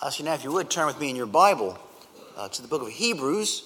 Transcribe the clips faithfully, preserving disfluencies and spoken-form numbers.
So now, if you would, turn with me in your Bible uh, to the book of Hebrews.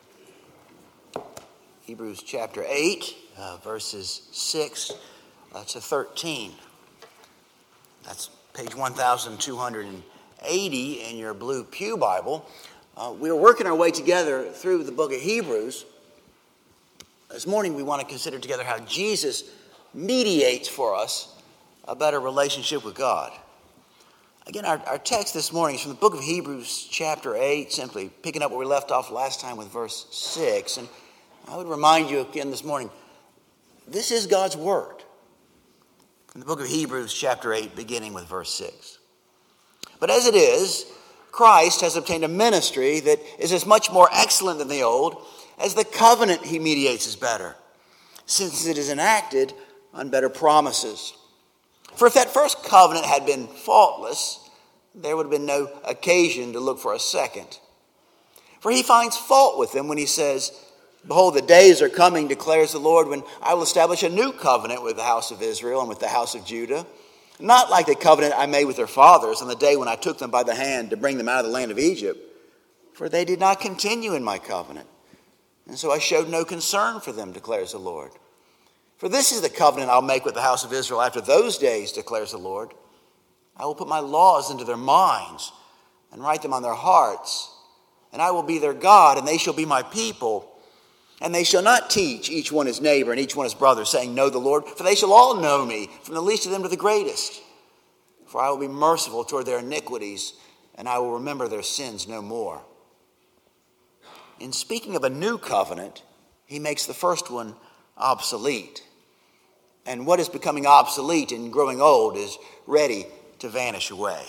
Hebrews chapter eight, uh, verses six uh, to thirteen. That's page one thousand two hundred eighty in your blue pew Bible. Uh, we are working our way together through the book of Hebrews. This morning we want to consider together how Jesus mediates for us a better relationship with God. Again, our, our text this morning is from the book of Hebrews chapter eight, simply picking up where we left off last time with verse six. And I would remind you again this morning, this is God's word. From the book of Hebrews chapter eight, beginning with verse six. But as it is, Christ has obtained a ministry that is as much more excellent than the old as the covenant he mediates is better, since it is enacted on better promises. For if that first covenant had been faultless, there would have been no occasion to look for a second. For he finds fault with them when he says, "Behold, the days are coming, declares the Lord, when I will establish a new covenant with the house of Israel and with the house of Judah, not like the covenant I made with their fathers on the day when I took them by the hand to bring them out of the land of Egypt. For they did not continue in my covenant, and so I showed no concern for them, declares the Lord. For this is the covenant I'll make with the house of Israel after those days, declares the Lord. I will put my laws into their minds and write them on their hearts, and I will be their God, and they shall be my people. And they shall not teach each one his neighbor and each one his brother, saying, Know the Lord, for they shall all know me, from the least of them to the greatest. For I will be merciful toward their iniquities, and I will remember their sins no more." In speaking of a new covenant, he makes the first one obsolete. And what is becoming obsolete and growing old is ready to vanish away.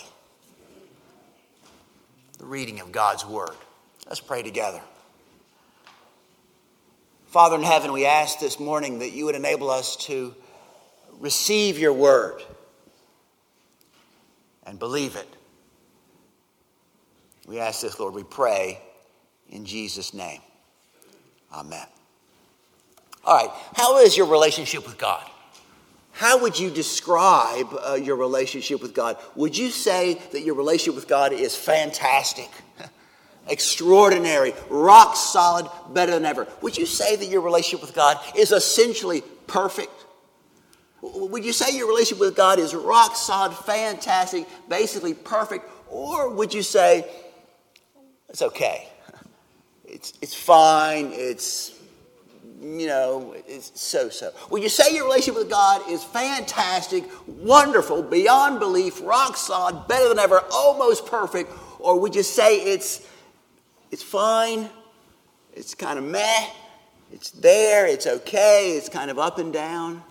The reading of God's word. Let's pray together. Father in heaven, we ask this morning that you would enable us to receive your word and believe it. We ask this, Lord, we pray in Jesus' name. Amen. All right, how is your relationship with God? How would you describe uh, your relationship with God? Would you say that your relationship with God is fantastic, extraordinary, rock solid, better than ever? Would you say that your relationship with God is essentially perfect? Would you say your relationship with God is rock solid, fantastic, basically perfect? Or would you say it's okay? It's, it's fine, it's... You know, it's so-so. Would you say your relationship with God is fantastic, wonderful, beyond belief, rock solid, better than ever, almost perfect? Or would you say it's it's fine, it's kind of meh, it's there, it's okay, it's kind of up and down?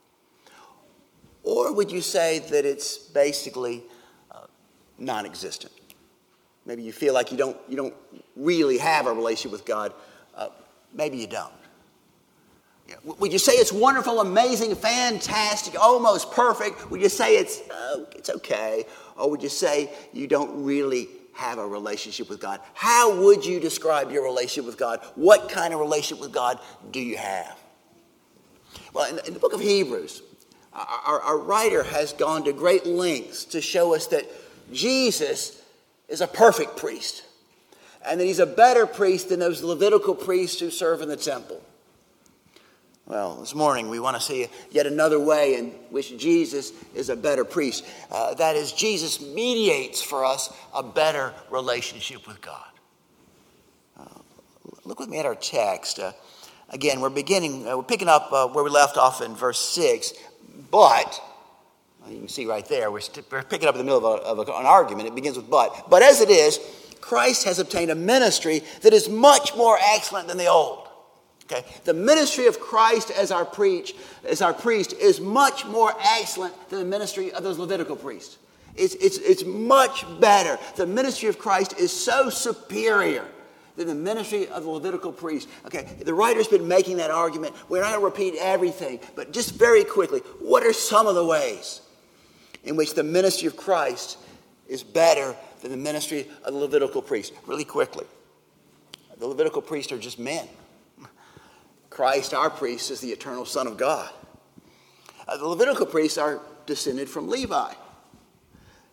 Or would you say that it's basically uh, non-existent? Maybe you feel like you don't you don't really have a relationship with God. Uh, maybe you don't. Yeah. Would you say it's wonderful, amazing, fantastic, almost perfect? Would you say it's uh, it's okay? Or would you say you don't really have a relationship with God? How would you describe your relationship with God? What kind of relationship with God do you have? Well, in, in the book of Hebrews, our, our writer has gone to great lengths to show us that Jesus is a perfect priest, and that he's a better priest than those Levitical priests who serve in the temple. Well, this morning we want to see yet another way in which Jesus is a better priest. Uh, that is, Jesus mediates for us a better relationship with God. Uh, look with me at our text. Uh, again, we're beginning, uh, we're picking up uh, where we left off in verse six. But, well, you can see right there, we're, st- we're picking up in the middle of, a, of a, an argument. It begins with but. But as it is, Christ has obtained a ministry that is much more excellent than the old. Okay, the ministry of Christ as our preach, as our priest, is much more excellent than the ministry of those Levitical priests. It's, it's, it's much better. The ministry of Christ is so superior than the ministry of the Levitical priest. Okay, the writer's been making that argument. We're not going to repeat everything, but just very quickly, what are some of the ways in which the ministry of Christ is better than the ministry of the Levitical priest? Really quickly, the Levitical priests are just men. Christ, our priest, is the eternal Son of God. Uh, the Levitical priests are descended from Levi.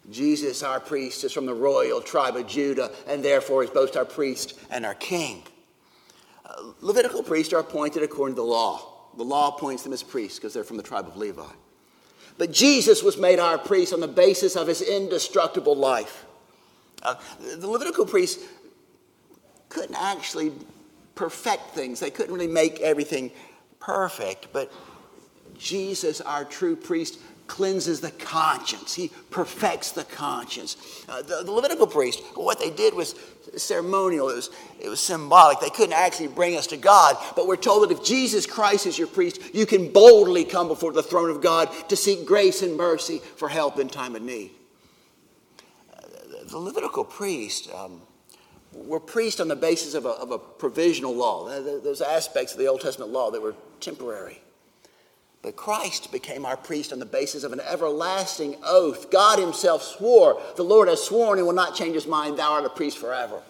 Jesus, our priest, is from the royal tribe of Judah, and therefore is both our priest and our king. Uh, Levitical priests are appointed according to the law. The law appoints them as priests because they're from the tribe of Levi. But Jesus was made our priest on the basis of his indestructible life. Uh, the Levitical priests couldn't actually perfect things. They couldn't really make everything perfect. But Jesus, our true priest, cleanses the conscience. He perfects the conscience. Uh, the, the Levitical priest, what they did was ceremonial. It was, it was symbolic. They couldn't actually bring us to God. But we're told that if Jesus Christ is your priest, you can boldly come before the throne of God to seek grace and mercy for help in time of need. Uh, the, the Levitical priest um, were priests on the basis of a, of a provisional law. Those aspects of the Old Testament law that were temporary. But Christ became our priest on the basis of an everlasting oath. God himself swore, the Lord has sworn and will not change his mind, thou art a priest forever.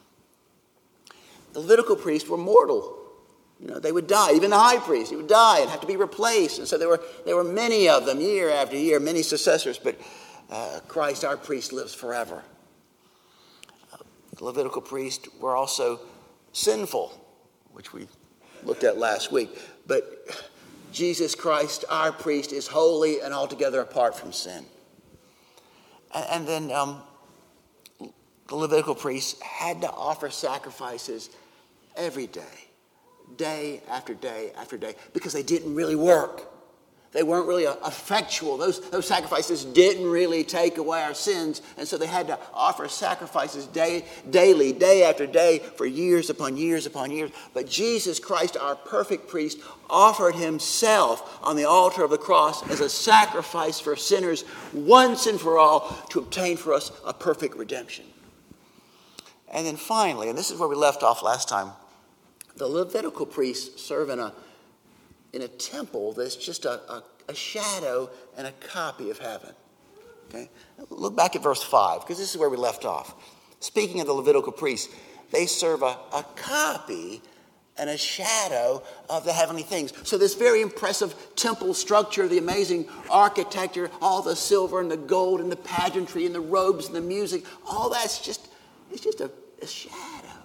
The Levitical priests were mortal. You know, they would die. Even the high priest, he would die and have to be replaced. And so there were, there were many of them, year after year, many successors. But uh, Christ, our priest, lives forever. Uh, the Levitical priests were also sinful, which we looked at last week. But Jesus Christ, our priest, is holy and altogether apart from sin. And, and then um, the Levitical priests had to offer sacrifices every day, day after day after day, because they didn't really work. They weren't really effectual. Those, those sacrifices didn't really take away our sins, and so they had to offer sacrifices day, daily, day after day, for years upon years upon years. But Jesus Christ, our perfect priest, offered himself on the altar of the cross as a sacrifice for sinners once and for all to obtain for us a perfect redemption. And then finally, and this is where we left off last time, the Levitical priests serve in a in a temple that's just a, a, a shadow and a copy of heaven. Okay? Look back at verse five, because this is where we left off. Speaking of the Levitical priests, they serve a, a copy and a shadow of the heavenly things. So this very impressive temple structure, the amazing architecture, all the silver and the gold and the pageantry and the robes and the music, all that's just, it's just a, a shadow.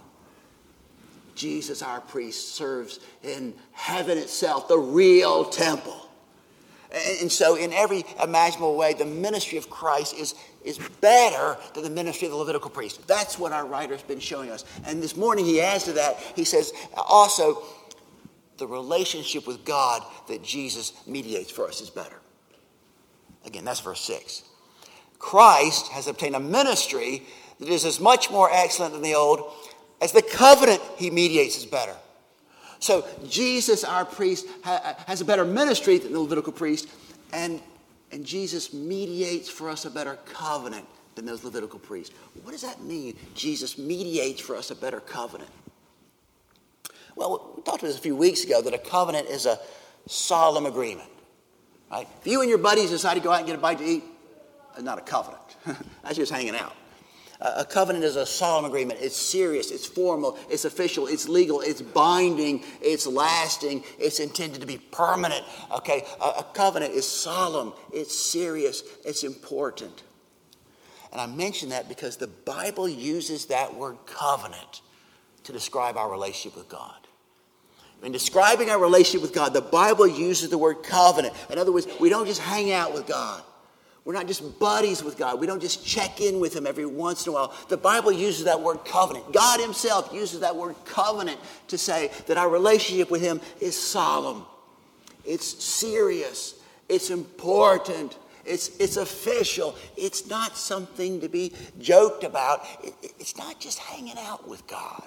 Jesus, our priest, serves in heaven itself, the real temple. And so in every imaginable way, the ministry of Christ is, is better than the ministry of the Levitical priest. That's what our writer's been showing us. And this morning he adds to that, he says, also, the relationship with God that Jesus mediates for us is better. Again, that's verse six. Christ has obtained a ministry that is as much more excellent than the old as the covenant he mediates is better. So Jesus, our priest, ha- has a better ministry than the Levitical priest, and, and Jesus mediates for us a better covenant than those Levitical priests. What does that mean? Jesus mediates for us a better covenant. Well, we talked about this a few weeks ago, that a covenant is a solemn agreement. Right? If you and your buddies decide to go out and get a bite to eat, it's not a covenant. That's just hanging out. A covenant is a solemn agreement. It's serious, it's formal, it's official, it's legal, it's binding, it's lasting, it's intended to be permanent. Okay, a, a covenant is solemn, it's serious, it's important. And I mention that because the Bible uses that word covenant to describe our relationship with God. In describing our relationship with God, the Bible uses the word covenant. In other words, we don't just hang out with God. We're not just buddies with God. We don't just check in with him every once in a while. The Bible uses that word covenant. God himself uses that word covenant to say that our relationship with him is solemn. It's serious. It's important. It's, it's official. It's not something to be joked about. It, it's not just hanging out with God.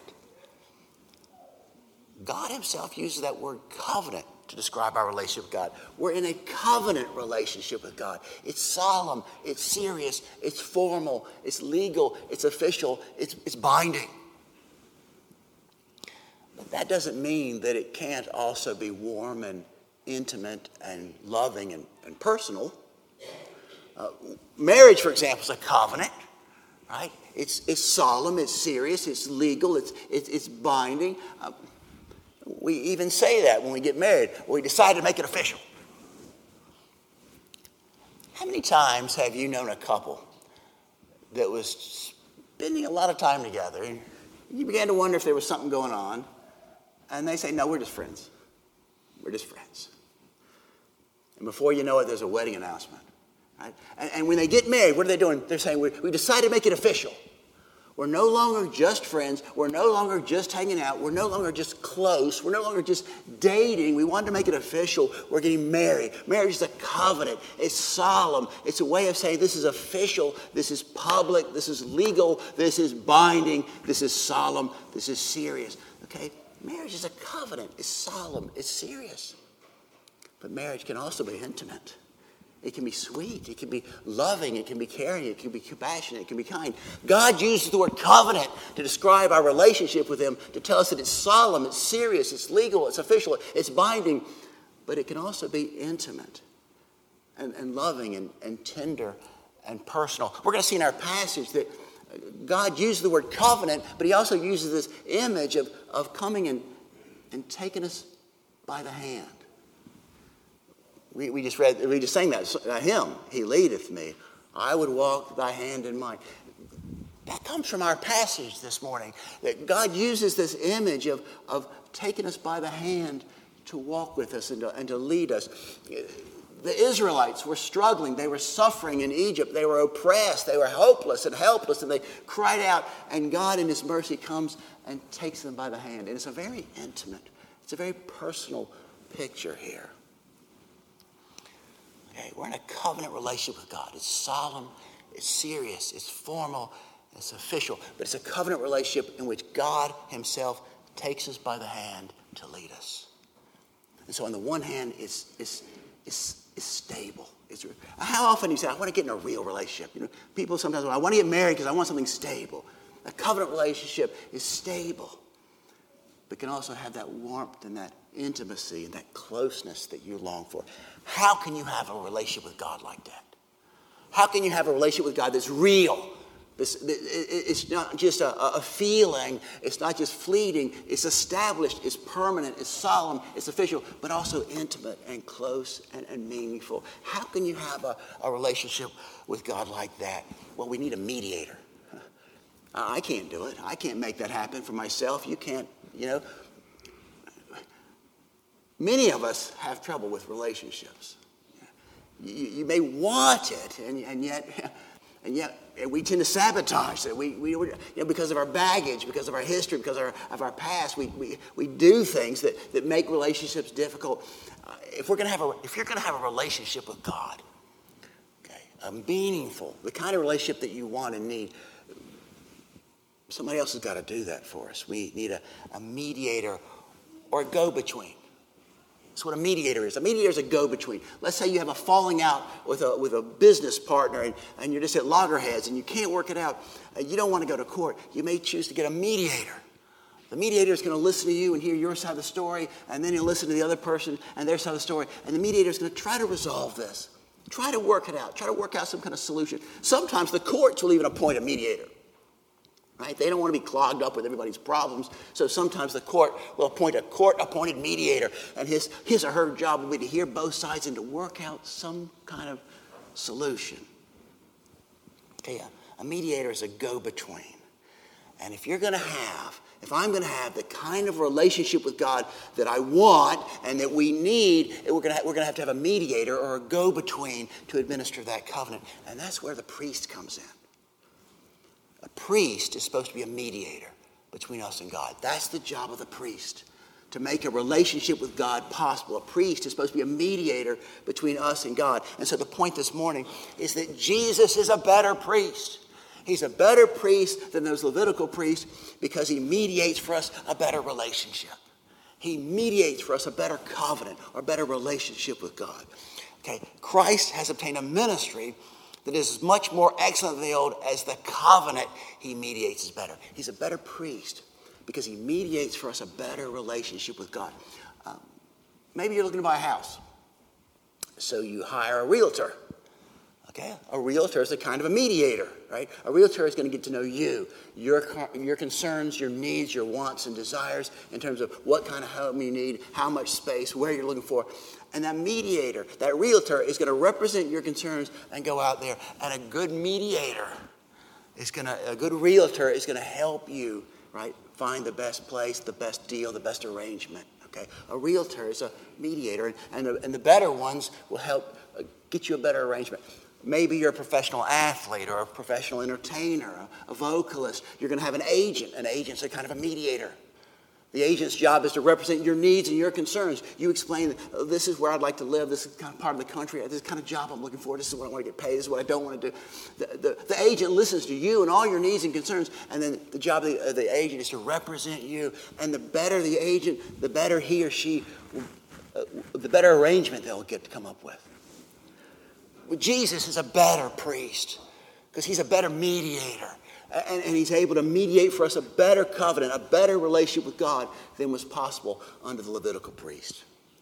God himself uses that word covenant to describe our relationship with God. We're in a covenant relationship with God. It's solemn, it's serious, it's formal, it's legal, it's official, it's, it's binding. But that doesn't mean that it can't also be warm and intimate and loving and, and personal. Uh, marriage, for example, is a covenant, right? It's, it's solemn, it's serious, it's legal, it's, it's, it's binding. Uh, We even say that when we get married. We decide to make it official. How many times have you known a couple that was spending a lot of time together. And you began to wonder if there was something going on. And they say, no, we're just friends. We're just friends. And before you know it, there's a wedding announcement. Right? And, and when they get married, what are they doing? They're saying, we, we decided to make it official. We're no longer just friends. We're no longer just hanging out. We're no longer just close. We're no longer just dating. We wanted to make it official. We're getting married. Marriage is a covenant. It's solemn. It's a way of saying this is official. This is public. This is legal. This is binding. This is solemn. This is serious. Okay? Marriage is a covenant. It's solemn. It's serious. But marriage can also be intimate. It can be sweet. It can be loving. It can be caring. It can be compassionate. It can be kind. God uses the word covenant to describe our relationship with him, to tell us that it's solemn, it's serious, it's legal, it's official, it's binding. But it can also be intimate and, and loving and, and tender and personal. We're going to see in our passage that God uses the word covenant, but he also uses this image of, of coming and, and taking us by the hand. We, we just read, we just sang that hymn, He leadeth me. I would walk thy hand in mine. That comes from our passage this morning. That God uses this image of, of taking us by the hand to walk with us and to, and to lead us. The Israelites were struggling. They were suffering in Egypt. They were oppressed. They were hopeless and helpless. And they cried out. And God in his mercy comes and takes them by the hand. And it's a very intimate, it's a very personal picture here. Okay, we're in a covenant relationship with God. It's solemn, it's serious, it's formal, it's official. But it's a covenant relationship in which God himself takes us by the hand to lead us. And so on the one hand, it's, it's, it's, it's stable. It's, how often do you say, I want to get in a real relationship? You know, people sometimes, well, I want to get married because I want something stable. A covenant relationship is stable, but can also have that warmth and that intimacy and that closeness that you long for. How can you have a relationship with God like that? How can you have a relationship with God that's real? This, it's not just a, a feeling. It's not just fleeting. It's established. It's permanent. It's solemn. It's official, but also intimate and close and, and meaningful. How can you have a, a relationship with God like that? Well, we need a mediator. I can't do it. I can't make that happen for myself. You can't, you know. Many of us have trouble with relationships. You, you may want it, and, and yet, and yet we tend to sabotage it. We, we, you know, because of our baggage, because of our history, because of our, of our past, we, we, we do things that, that make relationships difficult. Uh, if we're going to have a, if you're going to have a relationship with God, okay, a meaningful, the kind of relationship that you want and need, somebody else has got to do that for us. We need a, a mediator or a go-between. That's what a mediator is. A mediator is a go-between. Let's say you have a falling out with a with a business partner and, and you're just at loggerheads and you can't work it out. And you don't want to go to court. You may choose to get a mediator. The mediator is going to listen to you and hear your side of the story, and then he'll listen to the other person and their side of the story. And the mediator is going to try to resolve this. Try to work it out. Try to work out some kind of solution. Sometimes the courts will even appoint a mediator. Right? They don't want to be clogged up with everybody's problems. So sometimes the court will appoint a court-appointed mediator. And his, his or her job will be to hear both sides and to work out some kind of solution. Okay, a, a mediator is a go-between. And if you're going to have, if I'm going to have the kind of relationship with God that I want and that we need, we're going to have, we're going to have to have a mediator or a go-between to administer that covenant. And that's where the priest comes in. A priest is supposed to be a mediator between us and God. That's the job of the priest, to make a relationship with God possible. A priest is supposed to be a mediator between us and God. And so the point this morning is that Jesus is a better priest. He's a better priest than those Levitical priests because he mediates for us a better relationship. He mediates for us a better covenant or better relationship with God. Okay, Christ has obtained a ministry that is much more excellent than the old, as the covenant he mediates is better. He's a better priest because he mediates for us a better relationship with God. Um, maybe you're looking to buy a house. So you hire a realtor. Okay? A realtor is a kind of a mediator, right? A realtor is going to get to know you, your, your concerns, your needs, your wants and desires in terms of what kind of home you need, how much space, where you're looking for. And that mediator, that realtor, is going to represent your concerns and go out there. And a good mediator is going to, a good realtor is going to help you, right, find the best place, the best deal, the best arrangement. Okay, a realtor is a mediator, and, and, the, and the better ones will help uh, get you a better arrangement. Maybe you're a professional athlete or a professional entertainer, a, a vocalist. You're going to have an agent. An agent's a kind of a mediator. The agent's job is to represent your needs and your concerns. You explain, oh, this is where I'd like to live. This is kind of part of the country. This is the kind of job I'm looking for. This is what I want to get paid. This is what I don't want to do. The, the, the agent listens to you and all your needs and concerns. And then the job of the, of the agent is to represent you. And the better the agent, the better he or she, uh, the better arrangement they'll get to come up with. Well, Jesus is a better priest because he's a better mediator. And, and he's able to mediate for us a better covenant, a better relationship with God than was possible under the Levitical priest.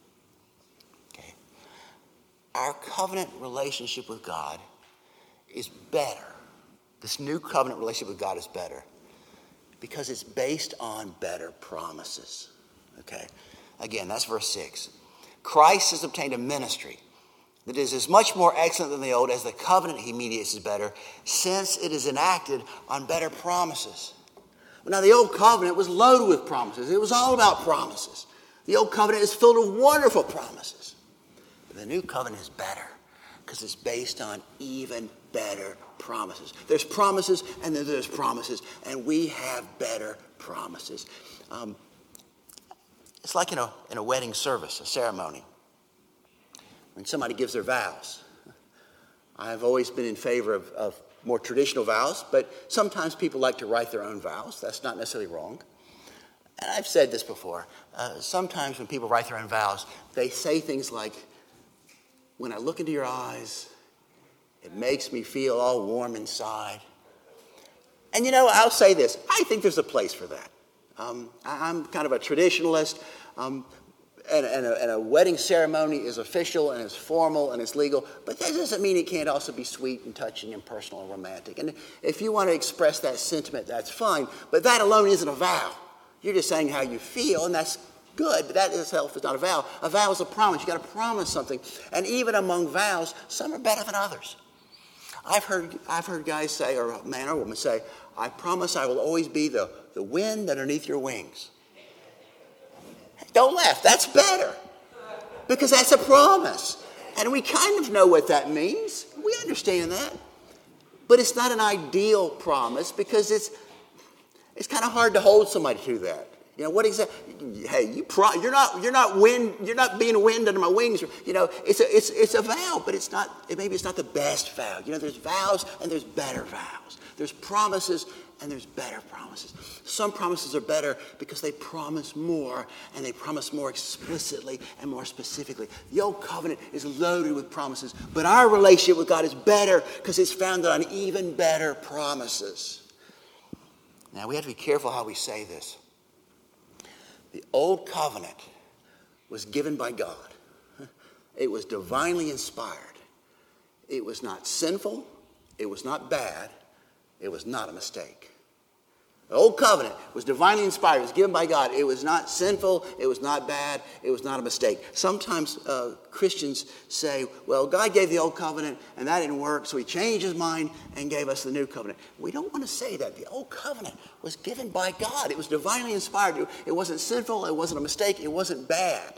Okay. Our covenant relationship with God is better. This new covenant relationship with God is better because it's based on better promises. Okay. Again, that's verse six. Christ has obtained a ministry that is as much more excellent than the old as the covenant he mediates is better, since it is enacted on better promises. Now, the old covenant was loaded with promises. It was all about promises. The old covenant is filled with wonderful promises. But the new covenant is better because it's based on even better promises. There's promises and then there's promises, and we have better promises. Um, it's like in a, in a wedding service, a ceremony. When somebody gives their vows. I've always been in favor of, of more traditional vows, but sometimes people like to write their own vows. That's not necessarily wrong. And I've said this before. Uh, sometimes when people write their own vows, they say things like, when I look into your eyes, it makes me feel all warm inside. And you know, I'll say this. I think there's a place for that. Um, I, I'm kind of a traditionalist. Um, And, and, a, and a wedding ceremony is official and it's formal and it's legal, but that doesn't mean it can't also be sweet and touching and personal and romantic. And if you want to express that sentiment, that's fine, but that alone isn't a vow. You're just saying how you feel, and that's good, but that itself is not a vow. A vow is a promise. You got to promise something. And even among vows, some are better than others. I've heard I've heard guys say, or a man or woman say, I promise I will always be the, the wind underneath your wings. Don't laugh. That's better. Because that's a promise. And we kind of know what that means. We understand that. But it's not an ideal promise because it's it's kind of hard to hold somebody to that. You know, what exactly? Hey, you pro, you're not you're not wind you're not being a wind under my wings. You know, it's a it's it's a vow, but it's not maybe it's not the best vow. You know, there's vows and there's better vows. There's promises and there's better promises. Some promises are better because they promise more, and they promise more explicitly and more specifically. The old covenant is loaded with promises, but our relationship with God is better because it's founded on even better promises. Now, we have to be careful how we say this. The old covenant was given by God. It was divinely inspired. It was not sinful. It was not bad. It was not a mistake. The old covenant was divinely inspired. It was given by God. It was not sinful. It was not bad. It was not a mistake. Sometimes uh, Christians say, well, God gave the old covenant and that didn't work, so he changed his mind and gave us the new covenant. We don't want to say that. The old covenant was given by God. It was divinely inspired. It wasn't sinful. It wasn't a mistake. It wasn't bad.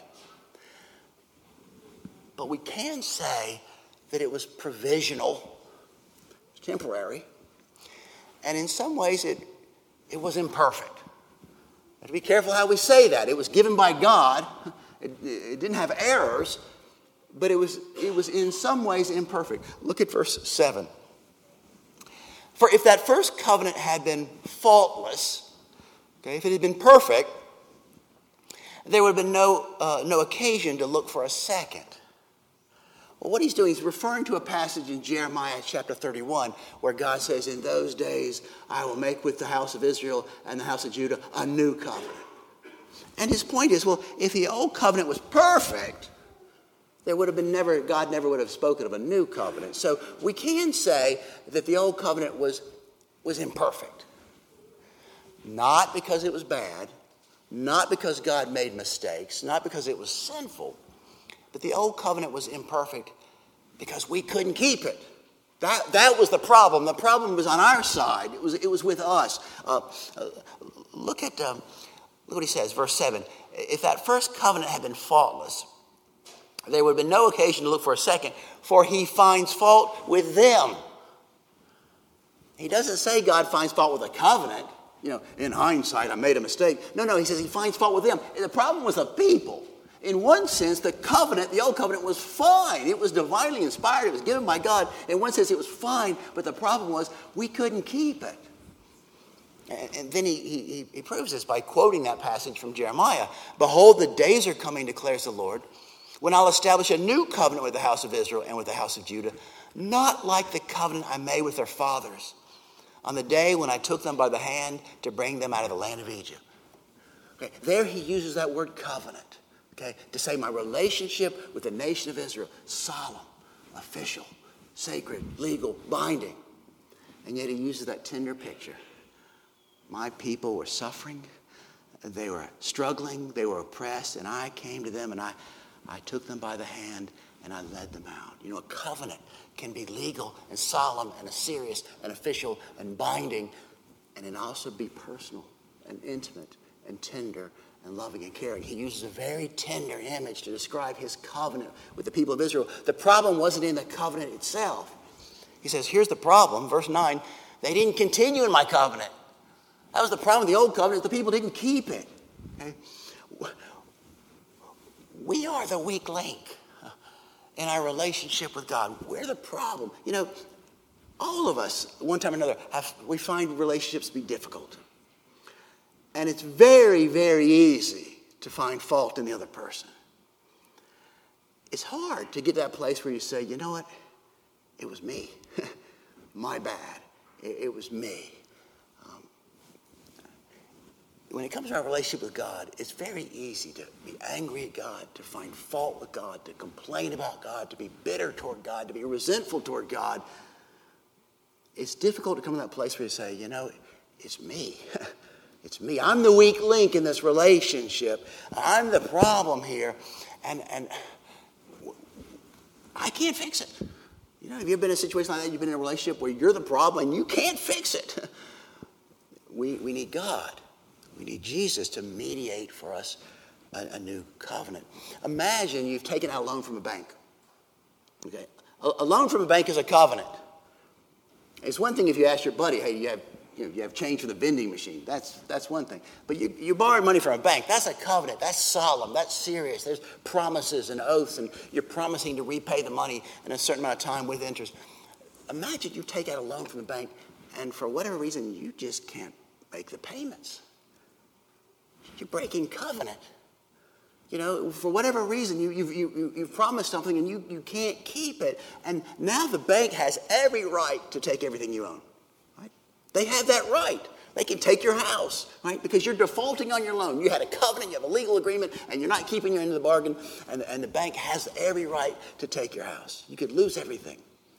But we can say that it was provisional, temporary, and in some ways it It was imperfect. We have to be careful how we say that. It was given by God. It, it didn't have errors, but it was, it was in some ways imperfect. Look at verse seven. For if that first covenant had been faultless, okay, if it had been perfect, there would have been no, uh, no occasion to look for a second. Well, what he's doing is referring to a passage in Jeremiah chapter thirty-one where God says, in those days I will make with the house of Israel and the house of Judah a new covenant. And his point is, well, if the old covenant was perfect, there would have been never, God never would have spoken of a new covenant. So we can say that the old covenant was, was imperfect. Not because it was bad, not because God made mistakes, not because it was sinful, but the old covenant was imperfect because we couldn't keep it. That, that was the problem. The problem was on our side. It was, it was with us. Uh, uh, look at um, look what he says, verse seven. If that first covenant had been faultless, there would have been no occasion to look for a second, for he finds fault with them. He doesn't say God finds fault with a covenant. You know, in hindsight, I made a mistake. No, no, he says he finds fault with them. And the problem was the people. In one sense, the covenant, the old covenant, was fine. It was divinely inspired. It was given by God. In one sense, it was fine. But the problem was we couldn't keep it. And, and then he, he, he proves this by quoting that passage from Jeremiah. Behold, the days are coming, declares the Lord, when I'll establish a new covenant with the house of Israel and with the house of Judah, not like the covenant I made with their fathers on the day when I took them by the hand to bring them out of the land of Egypt. Okay, there he uses that word covenant. Okay, to say my relationship with the nation of Israel, solemn, official, sacred, legal, binding. And yet he uses that tender picture. My people were suffering, they were struggling, they were oppressed, and I came to them and I, I took them by the hand and I led them out. You know, a covenant can be legal and solemn and serious and official and binding, and it also be personal and intimate and tender and loving and caring. He uses a very tender image to describe his covenant with the people of Israel. The problem wasn't in the covenant itself. He says, here's the problem, verse nine, they didn't continue in my covenant. That was the problem with the old covenant, the people didn't keep it. Okay? We are the weak link in our relationship with God. We're the problem. You know, all of us, one time or another, have, we find relationships to be difficult. And it's very, very easy to find fault in the other person. It's hard to get to that place where you say, you know what? It was me. My bad. It, it was me. Um, when it comes to our relationship with God, it's very easy to be angry at God, to find fault with God, to complain about God, to be bitter toward God, to be resentful toward God. It's difficult to come to that place where you say, you know, it's me. It's me. I'm the weak link in this relationship. I'm the problem here. And, and I can't fix it. You know, have you ever been in a situation like that? You've been in a relationship where you're the problem and you can't fix it. We, we need God. We need Jesus to mediate for us a, a new covenant. Imagine you've taken out a loan from a bank. Okay, a, a loan from a bank is a covenant. It's one thing if you ask your buddy, hey, you have You, know, you have change for the vending machine. That's that's one thing. But you, you borrowed money from a bank. That's a covenant. That's solemn. That's serious. There's promises and oaths, and you're promising to repay the money in a certain amount of time with interest. Imagine you take out a loan from the bank, and for whatever reason, you just can't make the payments. You're breaking covenant. You know, for whatever reason, you, you've, you, you've promised something, and you, you can't keep it. And now the bank has every right to take everything you own. They have that right. They can take your house, right? Because you're defaulting on your loan. You had a covenant, you have a legal agreement, and you're not keeping your end of the bargain, and, and the bank has every right to take your house. You could lose everything.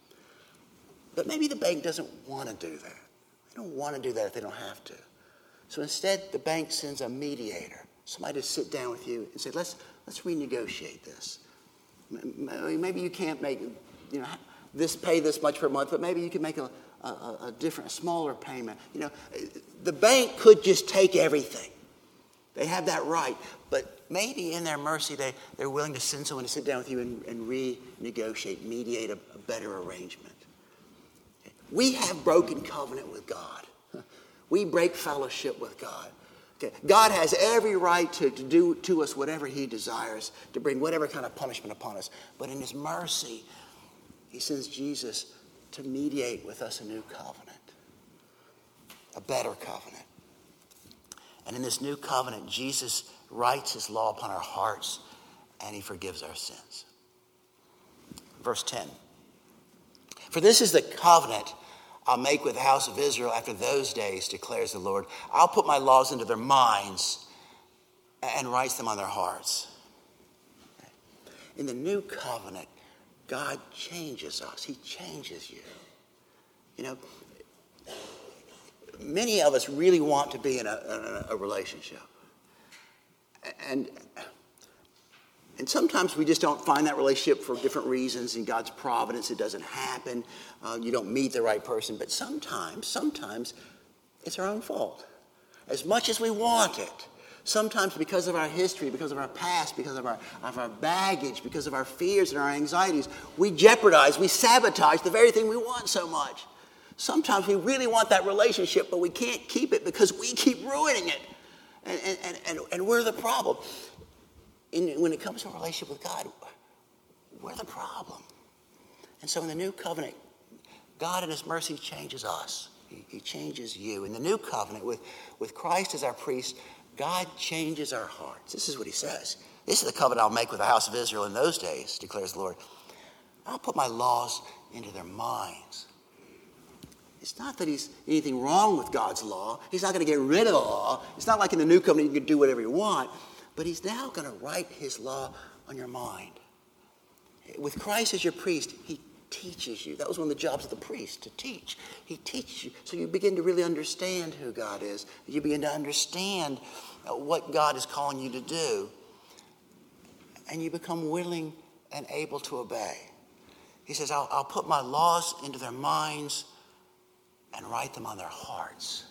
But maybe the bank doesn't want to do that. They don't want to do that if they don't have to. So instead, the bank sends a mediator, somebody to sit down with you and say, let's, let's renegotiate this. Maybe you can't make, you know, this pay this much per month, but maybe you can make a A, a different, a smaller payment. You know, the bank could just take everything. They have that right. But maybe in their mercy, they, they're willing to send someone to sit down with you and, and renegotiate, mediate a, a better arrangement. We have broken covenant with God. We break fellowship with God. Okay. God has every right to, to do to us whatever he desires, to bring whatever kind of punishment upon us. But in his mercy, he sends Jesus to mediate with us a new covenant, a better covenant. And in this new covenant, Jesus writes his law upon our hearts, and he forgives our sins. Verse ten. For this is the covenant I'll make with the house of Israel after those days, declares the Lord. I'll put my laws into their minds and write them on their hearts. In the new covenant, God changes us. He changes you. You know, many of us really want to be in a, a, a relationship. And And sometimes we just don't find that relationship for different reasons. In God's providence, it doesn't happen. Uh, you don't meet the right person. But sometimes, sometimes it's our own fault. As much as we want it, sometimes because of our history, because of our past, because of our, of our baggage, because of our fears and our anxieties, we jeopardize, we sabotage the very thing we want so much. Sometimes we really want that relationship, but we can't keep it because we keep ruining it. And, and, and, and we're the problem. In, when it comes to a relationship with God, we're the problem. And so in the new covenant, God in his mercy changes us. He, he changes you. In the new covenant, with, with Christ as our priest, God changes our hearts. This is what he says. This is the covenant I'll make with the house of Israel in those days, declares the Lord. I'll put my laws into their minds. It's not that he's anything wrong with God's law. He's not going to get rid of the law. It's not like in the new covenant you can do whatever you want. But he's now going to write his law on your mind. With Christ as your priest, he teaches you. That was one of the jobs of the priest, to teach. He teaches you. So you begin to really understand who God is. You begin to understand what God is calling you to do. And you become willing and able to obey. He says, I'll, I'll put my laws into their minds and write them on their hearts.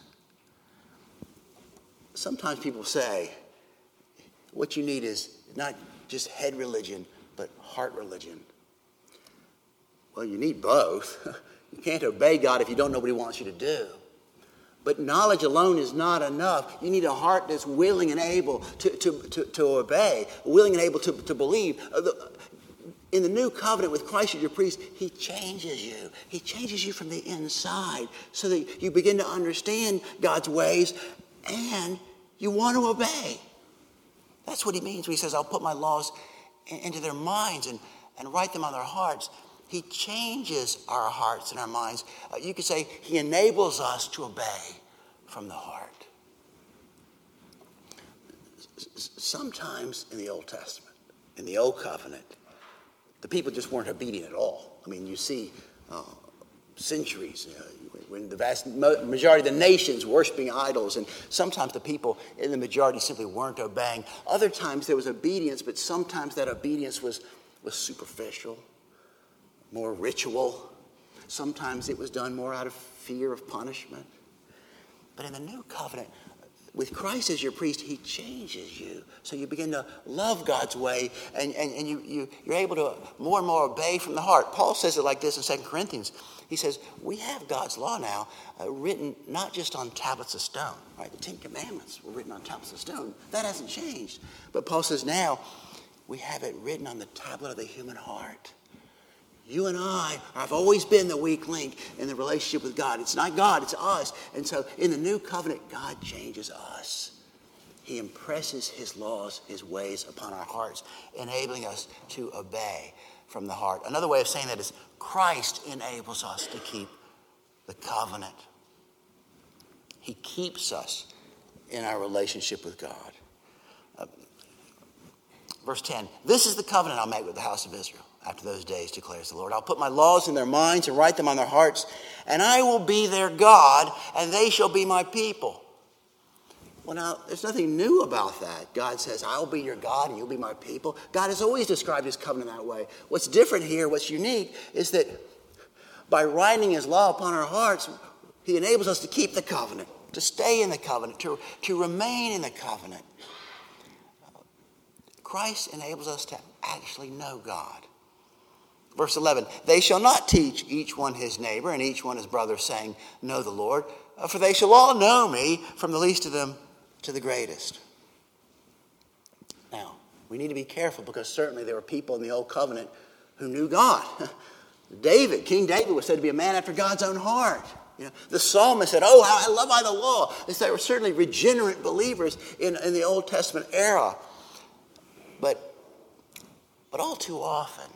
Sometimes people say, what you need is not just head religion, but heart religion. Well, you need both. You can't obey God if you don't know what he wants you to do. But knowledge alone is not enough. You need a heart that's willing and able to, to, to, to obey, willing and able to, to believe. In the new covenant with Christ as your priest, he changes you. He changes you from the inside so that you begin to understand God's ways and you want to obey. That's what he means when he says, I'll put my laws in, into their minds and, and write them on their hearts. He changes our hearts and our minds. Uh, you could say he enables us to obey from the heart. S- sometimes in the Old Testament, in the Old Covenant, the people just weren't obedient at all. I mean, you see uh, centuries uh, when the vast majority of the nations worshiping idols, and sometimes the people in the majority simply weren't obeying. Other times there was obedience, but sometimes that obedience was, was superficial, more ritual. Sometimes it was done more out of fear of punishment. But in the new covenant, with Christ as your priest, he changes you. So you begin to love God's way, and, and, and you, you, you're able to more and more obey from the heart. Paul says it like this in Second Corinthians. He says, we have God's law now uh, written not just on tablets of stone. Right? The Ten Commandments were written on tablets of stone. That hasn't changed. But Paul says now, we have it written on the tablet of the human heart. You and I have always been the weak link in the relationship with God. It's not God, it's us. And so in the new covenant, God changes us. He impresses his laws, his ways upon our hearts, enabling us to obey from the heart. Another way of saying that is Christ enables us to keep the covenant. He keeps us in our relationship with God. Uh, verse ten, this is the covenant I'll make with the house of Israel. After those days, declares the Lord, I'll put my laws in their minds and write them on their hearts, and I will be their God, and they shall be my people. Well, now, there's nothing new about that. God says, I'll be your God, and you'll be my people. God has always described his covenant that way. What's different here, what's unique, is that by writing his law upon our hearts, he enables us to keep the covenant, to stay in the covenant, to, to remain in the covenant. Christ enables us to actually know God. Verse eleven, they shall not teach each one his neighbor and each one his brother, saying, know the Lord, for they shall all know me, from the least of them to the greatest. Now, we need to be careful, because certainly there were people in the Old Covenant who knew God. David, King David, was said to be a man after God's own heart. You know, the psalmist said, oh, how I love by the law. There were certainly regenerate believers in, in the Old Testament era. But, but all too often,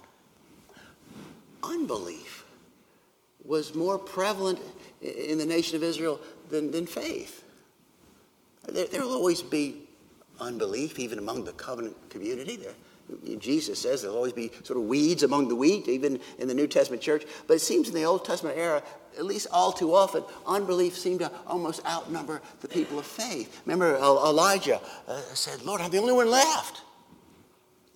unbelief was more prevalent in the nation of Israel than, than faith. There, there will always be unbelief, even among the covenant community. There, Jesus says there'll always be sort of weeds among the wheat, even in the New Testament church. But it seems in the Old Testament era, at least all too often, unbelief seemed to almost outnumber the people of faith. Remember, Elijah uh, said, Lord, I'm the only one left.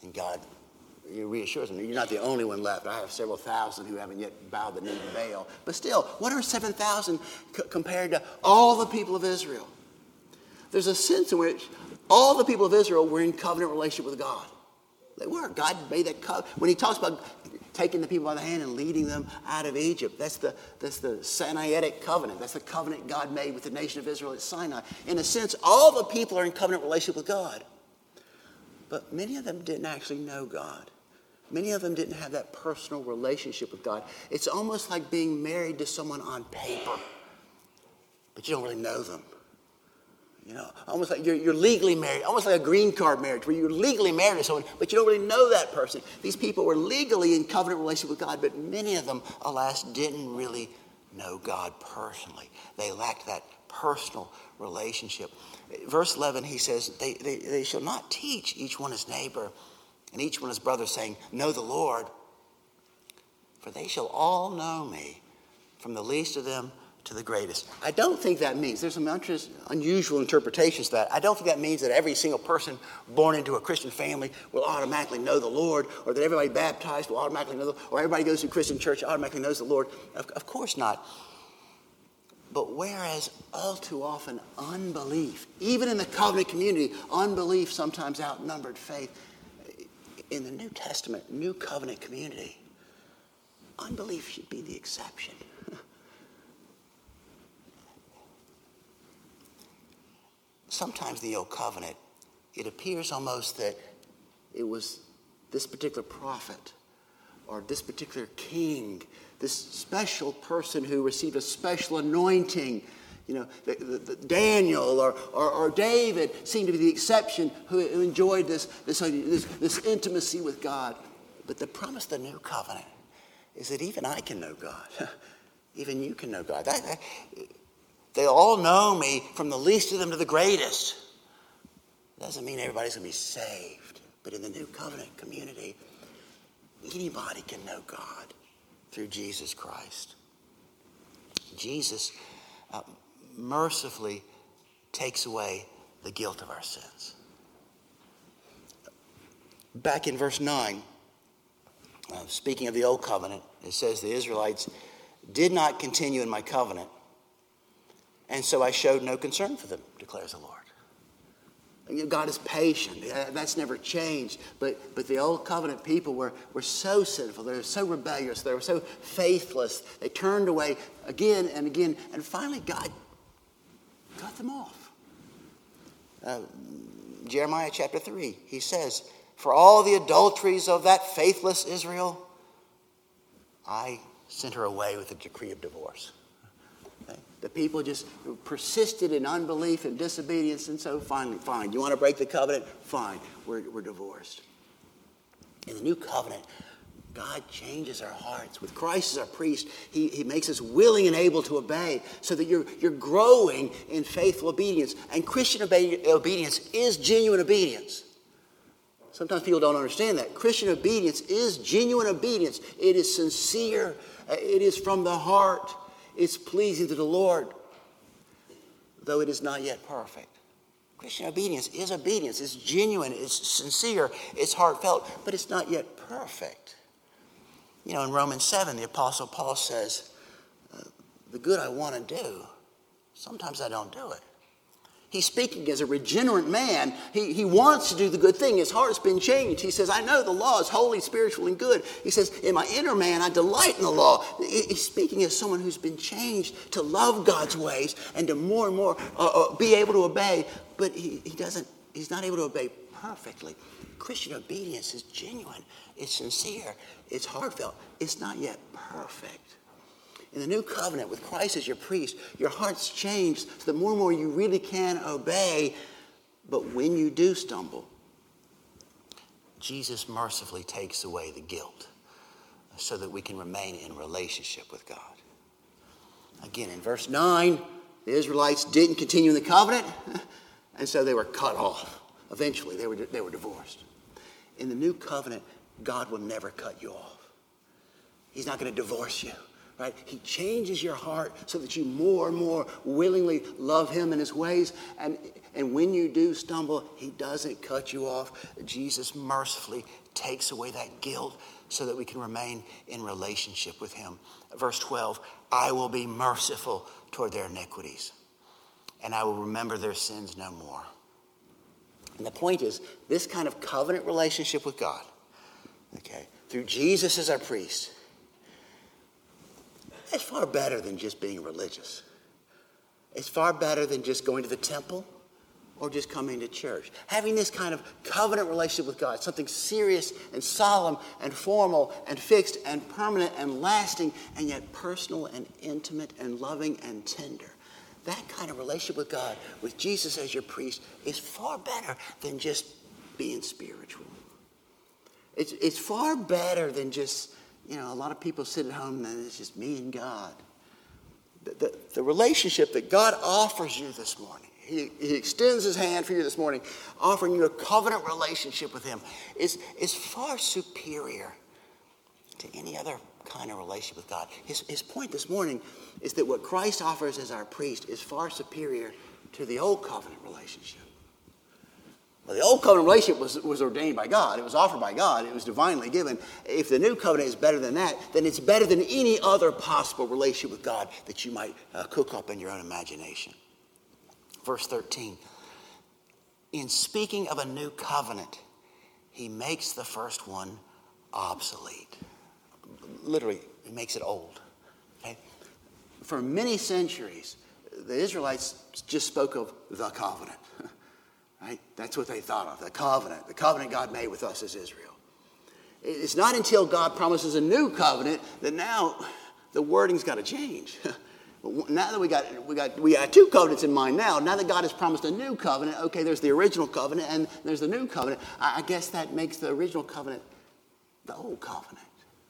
And God He reassures them, you're not the only one left. I have several thousand who haven't yet bowed the knee to Baal. But still, what are seven thousand c- compared to all the people of Israel? There's a sense in which all the people of Israel were in covenant relationship with God. They were. God made that covenant. When he talks about taking the people by the hand and leading them out of Egypt, that's the, that's the Sinaitic covenant. That's the covenant God made with the nation of Israel at Sinai. In a sense, all the people are in covenant relationship with God. But many of them didn't actually know God. Many of them didn't have that personal relationship with God. It's almost like being married to someone on paper, but you don't really know them. You know, almost like you're, you're legally married, almost like a green card marriage, where you're legally married to someone, but you don't really know that person. These people were legally in covenant relationship with God, but many of them, alas, didn't really know God personally. They lacked that personal relationship. Verse eleven, he says, they, they, they shall not teach each one his neighbor and each one his brother, saying, know the Lord, for they shall all know me, from the least of them to the greatest. I don't think that means, there's some unusual interpretations to that. I don't think that means that every single person born into a Christian family will automatically know the Lord, or that everybody baptized will automatically know the Lord, or everybody goes to a Christian church automatically knows the Lord. Of, of course not. But whereas all too often unbelief, even in the covenant community, unbelief sometimes outnumbered faith, in the New Testament, New Covenant community, unbelief should be the exception. Sometimes the Old Covenant, it appears almost that it was this particular prophet or this particular king, this special person who received a special anointing. You know, the, the, the Daniel or, or, or David seemed to be the exception who, who enjoyed this, this, this, this intimacy with God. But the promise of the New Covenant is that even I can know God. Even you can know God. That, that, they all know me, from the least of them to the greatest. Doesn't mean everybody's going to be saved. But in the New Covenant community, anybody can know God through Jesus Christ. Jesus uh, mercifully takes away the guilt of our sins. Back in verse nine, uh, speaking of the Old Covenant, it says the Israelites did not continue in my covenant, and so I showed no concern for them, declares the Lord. You know, God is patient. That's never changed. But but the Old Covenant people were, were so sinful. They were so rebellious. They were so faithless. They turned away again and again. And finally, God cut them off. Uh, Jeremiah chapter three, he says, for all the adulteries of that faithless Israel, I sent her away with a decree of divorce. Okay? The people just persisted in unbelief and disobedience, and so finally, fine. You want to break the covenant? Fine. We're, we're divorced. In the new covenant, God changes our hearts. With Christ as our priest, he, he makes us willing and able to obey, so that you're, you're growing in faithful obedience. And Christian obe- obedience is genuine obedience. Sometimes people don't understand that. Christian obedience is genuine obedience. It is sincere. It is from the heart. It's pleasing to the Lord, though it is not yet perfect. Christian obedience is obedience. It's genuine. It's sincere. It's heartfelt, but it's not yet perfect. You know, in Romans seven, the Apostle Paul says, uh, the good I want to do, sometimes I don't do it. He's speaking as a regenerate man. He, he wants to do the good thing. His heart's been changed. He says, I know the law is holy, spiritual, and good. He says, in my inner man, I delight in the law. He's speaking as someone who's been changed to love God's ways and to more and more uh, uh, be able to obey. But he, he doesn't, he's not able to obey perfectly. Christian obedience is genuine. It's sincere. It's heartfelt. It's not yet perfect. In the new covenant, with Christ as your priest, your heart's changed so that more and more you really can obey. But when you do stumble, Jesus mercifully takes away the guilt so that we can remain in relationship with God. Again, in verse nine, the Israelites didn't continue in the covenant, and so they were cut off. Eventually, they were, they were divorced. In the new covenant, God will never cut you off. He's not going to divorce you. right? He changes your heart so that you more and more willingly love him and his ways. And, and when you do stumble, he doesn't cut you off. Jesus mercifully takes away that guilt so that we can remain in relationship with him. Verse twelve, I will be merciful toward their iniquities, and I will remember their sins no more. And the point is, this kind of covenant relationship with God, okay, through Jesus as our priest, it's far better than just being religious. It's far better than just going to the temple or just coming to church. Having this kind of covenant relationship with God, something serious and solemn and formal and fixed and permanent and lasting and yet personal and intimate and loving and tender. That kind of relationship with God, with Jesus as your priest, is far better than just being spiritual. It's, it's far better than just, you know, a lot of people sit at home and it's just me and God. The, the, the relationship that God offers you this morning, he, he extends his hand for you this morning, offering you a covenant relationship with him, is, is far superior to any other kind of relationship with God. His, his point this morning is that what Christ offers as our priest is far superior to the old covenant relationship. Well, the old covenant relationship was, was ordained by God. It was offered by God. It was divinely given. If the new covenant is better than that, then it's better than any other possible relationship with God that you might uh, cook up in your own imagination. Verse thirteen, in speaking of a new covenant, he makes the first one obsolete. Literally, he makes it old. Okay? For many centuries, the Israelites just spoke of the covenant. Right? That's what they thought of, the covenant, the covenant God made with us as Israel. It's not until God promises a new covenant that now the wording's got to change. Now that we got we got we got two covenants in mind now. Now that God has promised a new covenant, okay, there's the original covenant and there's the new covenant. I, I guess that makes the original covenant the old covenant.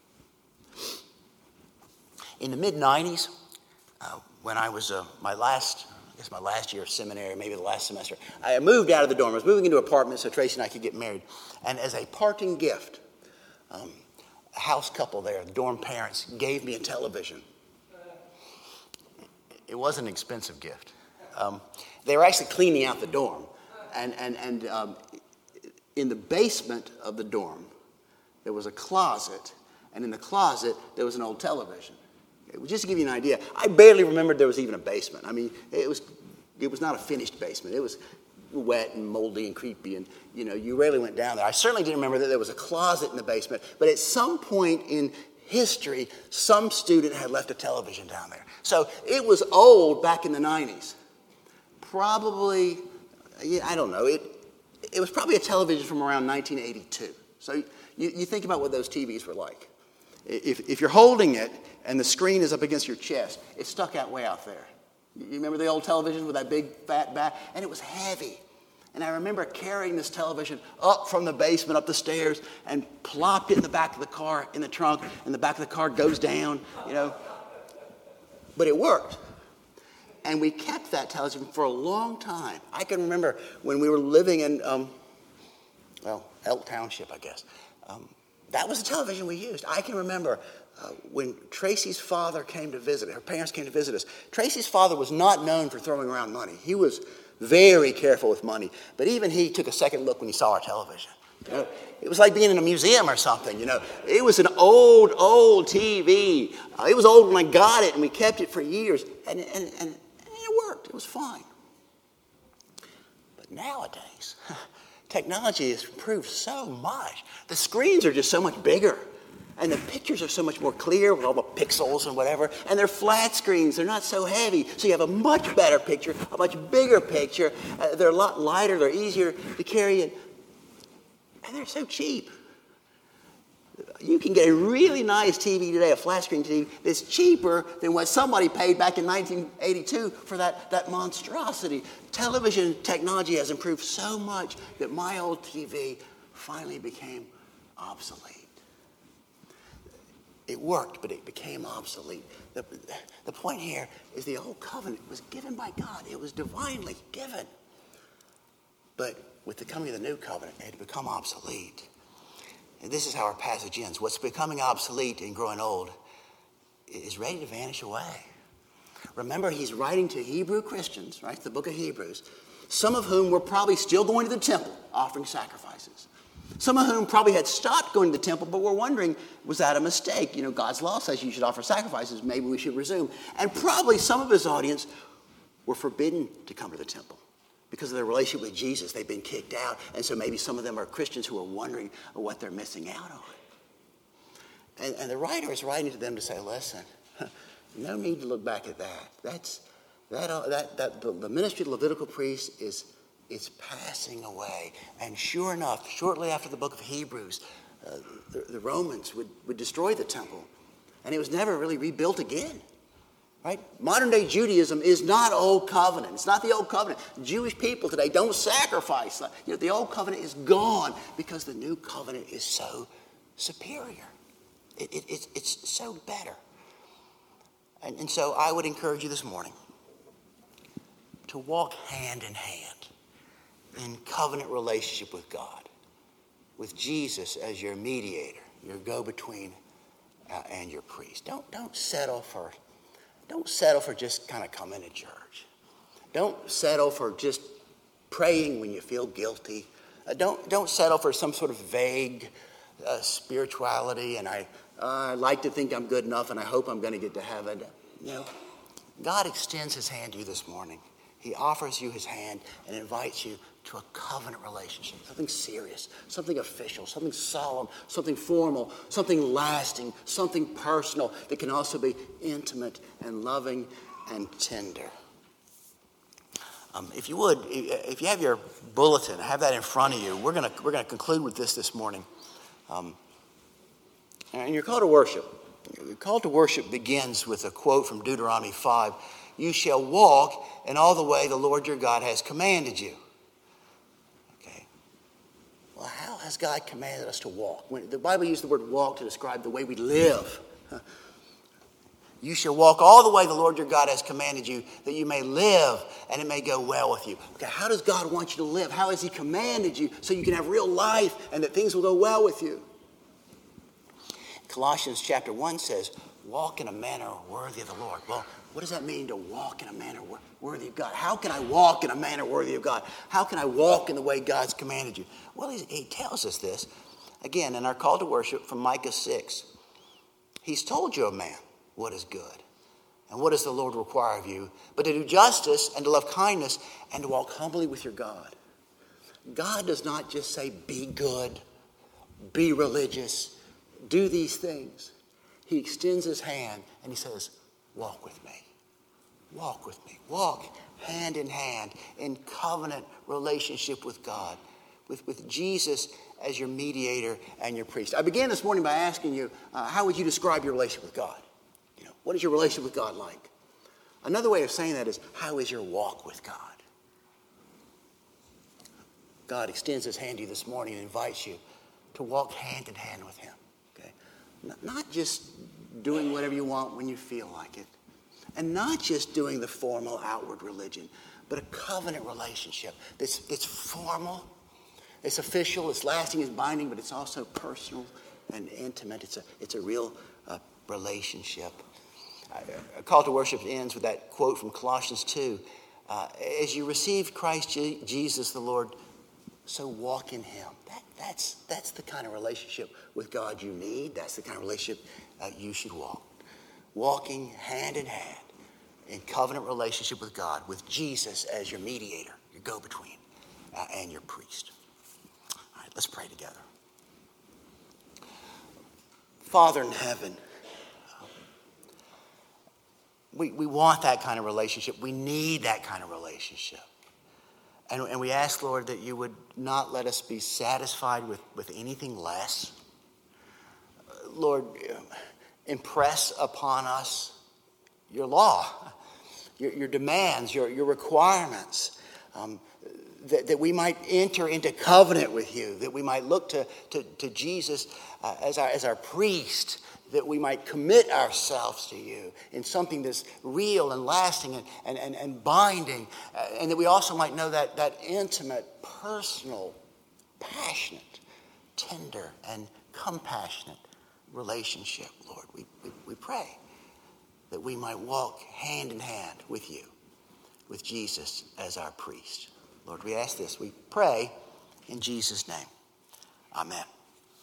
In the mid nineties, uh, when I was uh, my last. I guess my last year of seminary, maybe the last semester, I moved out of the dorm. I was moving into an apartment so Tracy and I could get married. And as a parting gift, um, a house couple there, the dorm parents, gave me a television. It wasn't an expensive gift. Um, they were actually cleaning out the dorm. And, and, and um, in the basement of the dorm, there was a closet. And in the closet, there was an old television. Just to give you an idea, I barely remembered there was even a basement. I mean, it was it was not a finished basement. It was wet and moldy and creepy, and you know, you rarely went down there. I certainly didn't remember that there was a closet in the basement. But at some point in history, some student had left a television down there. So it was old back in the nineties. Probably, I don't know. It it was probably a television from around nineteen eighty-two. So you, you think about what those T Vs were like. If, if you're holding it and the screen is up against your chest, it's stuck out way out there. You remember the old television with that big fat back? And it was heavy. And I remember carrying this television up from the basement, up the stairs, and plopped it in the back of the car, in the trunk, and the back of the car goes down, you know. But it worked. And we kept that television for a long time. I can remember when we were living in, um, well, Elk Township, I guess. Um, That was the television we used. I can remember uh, when Tracy's father came to visit, her parents came to visit us. Tracy's father was not known for throwing around money. He was very careful with money. But even he took a second look when he saw our television. You know, it was like being in a museum or something, you know. It was an old, old T V. Uh, it was old when I got it, and we kept it for years. And, and, and it worked. It was fine. But nowadays... technology has improved so much. The screens are just so much bigger. And the pictures are so much more clear with all the pixels and whatever. And they're flat screens. They're not so heavy. So you have a much better picture, a much bigger picture. Uh, they're a lot lighter. They're easier to carry. And, and they're so cheap. You can get a really nice T V today, a flat screen T V, that's cheaper than what somebody paid back in nineteen eighty-two for that, that monstrosity. Television technology has improved so much that my old T V finally became obsolete. It worked, but it became obsolete. The, the point here is the old covenant was given by God. It was divinely given. But with the coming of the new covenant, it had become obsolete. And this is how our passage ends. What's becoming obsolete and growing old is ready to vanish away. Remember, he's writing to Hebrew Christians, right? The book of Hebrews, some of whom were probably still going to the temple offering sacrifices. Some of whom probably had stopped going to the temple, but were wondering, was that a mistake? You know, God's law says you should offer sacrifices. Maybe we should resume. And probably some of his audience were forbidden to come to the temple because of their relationship with Jesus. They've been kicked out. And so maybe some of them are Christians who are wondering what they're missing out on. And, and the writer is writing to them to say, listen, no need to look back at that. That's that that that the, the ministry of the Levitical priest is is passing away. And sure enough, shortly after the book of Hebrews, uh, the, the Romans would, would destroy the temple, and it was never really rebuilt again. Right? Modern day Judaism is not old covenant. It's not the old covenant. Jewish people today don't sacrifice. You know, the old covenant is gone because the new covenant is so superior. It, it, it's, it's so better. And, and so I would encourage you this morning to walk hand in hand in covenant relationship with God, with Jesus as your mediator, your go-between, uh, and your priest. Don't, don't settle for Don't settle for just kind of coming to church. Don't settle for just praying when you feel guilty. Uh, don't, don't settle for some sort of vague uh, spirituality, and I, uh, I like to think I'm good enough, and I hope I'm going to get to heaven. You know, God extends his hand to you this morning. He offers you his hand and invites you to a covenant relationship, something serious, something official, something solemn, something formal, something lasting, something personal that can also be intimate and loving and tender. Um, if you would, if you have your bulletin, have that in front of you. We're going to we're going to conclude with this this morning. Um, and your call to worship. Your call to worship begins with a quote from Deuteronomy five. You shall walk in all the way the Lord your God has commanded you. Okay. Well, how has God commanded us to walk? When the Bible uses the word walk to describe the way we live. You shall walk all the way the Lord your God has commanded you, that you may live and it may go well with you. Okay, how does God want you to live? How has he commanded you so you can have real life and that things will go well with you? Colossians chapter one says, walk in a manner worthy of the Lord. Well, what does that mean to walk in a manner worthy of God? How can I walk in a manner worthy of God? How can I walk in the way God's commanded you? Well, he, he tells us this, again, in our call to worship from Micah six. He's told you, O man, what is good. And what does the Lord require of you? But to do justice and to love kindness and to walk humbly with your God. God does not just say, be good, be religious, do these things. He extends his hand and he says, walk with me. Walk with me. Walk hand in hand in covenant relationship with God, with, with Jesus as your mediator and your priest. I began this morning by asking you, uh, how would you describe your relationship with God? You know, what is your relationship with God like? Another way of saying that is, how is your walk with God? God extends his hand to you this morning and invites you to walk hand in hand with him. Okay? Not just doing whatever you want when you feel like it. And not just doing the formal outward religion, but a covenant relationship that's it's formal, it's official, it's lasting, it's binding, but it's also personal and intimate. It's a, it's a real uh, relationship. Uh, a call to worship ends with that quote from Colossians two. Uh, as you receive Christ G- Jesus the Lord, so walk in him. That, that's, that's the kind of relationship with God you need. That's the kind of relationship uh, you should walk. Walking hand in hand in covenant relationship with God, with Jesus as your mediator, your go-between, uh, and your priest. All right, let's pray together. Father in heaven, we, we want that kind of relationship. We need that kind of relationship. And, and we ask, Lord, that you would not let us be satisfied with, with anything less. Lord, impress upon us your law, your, your demands, your, your requirements, um, that, that we might enter into covenant with you, that we might look to, to, to Jesus uh, as, our, as our priest, that we might commit ourselves to you in something that's real and lasting and, and, and, and binding, uh, and that we also might know that, that intimate, personal, passionate, tender, and compassionate relationship, Lord. We, we, we pray that we might walk hand in hand with you, with Jesus as our priest. Lord, we ask this. We pray in Jesus' name. Amen.